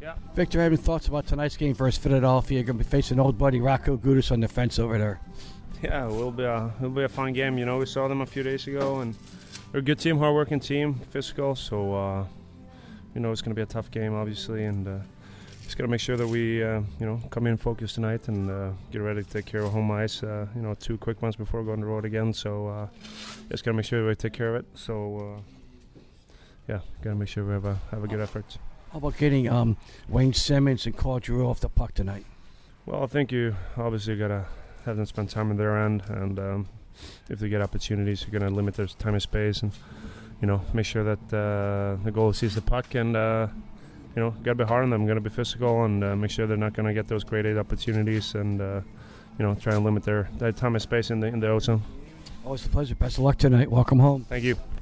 Yeah. Victor, any thoughts about tonight's game versus Philadelphia? You're going to be facing old buddy Rocco Gudis on the fence over there. Yeah, it'll be a fun game. You know, we saw them a few days ago, and they're a good team, hard-working team, physical. So, you know, it's going to be a tough game, obviously, and just got to make sure that we, you know, come in focused tonight and get ready to take care of home ice. You know, 2 quick ones before going on the road again. So, just got to make sure that we take care of it. So, yeah, got to make sure we have a good effort. How about getting Wayne Simmons and Claude Giroux off the puck tonight? Well, I think you obviously got to have them spend time on their end, and if they get opportunities, you're going to limit their time and space, and you know, make sure that the goalie sees the puck, and you know, got to be hard on them, got to be physical, and make sure they're not going to get those grade 8 opportunities, and you know, try and limit their time and space in the O zone. Always a pleasure. Best of luck tonight. Welcome home. Thank you.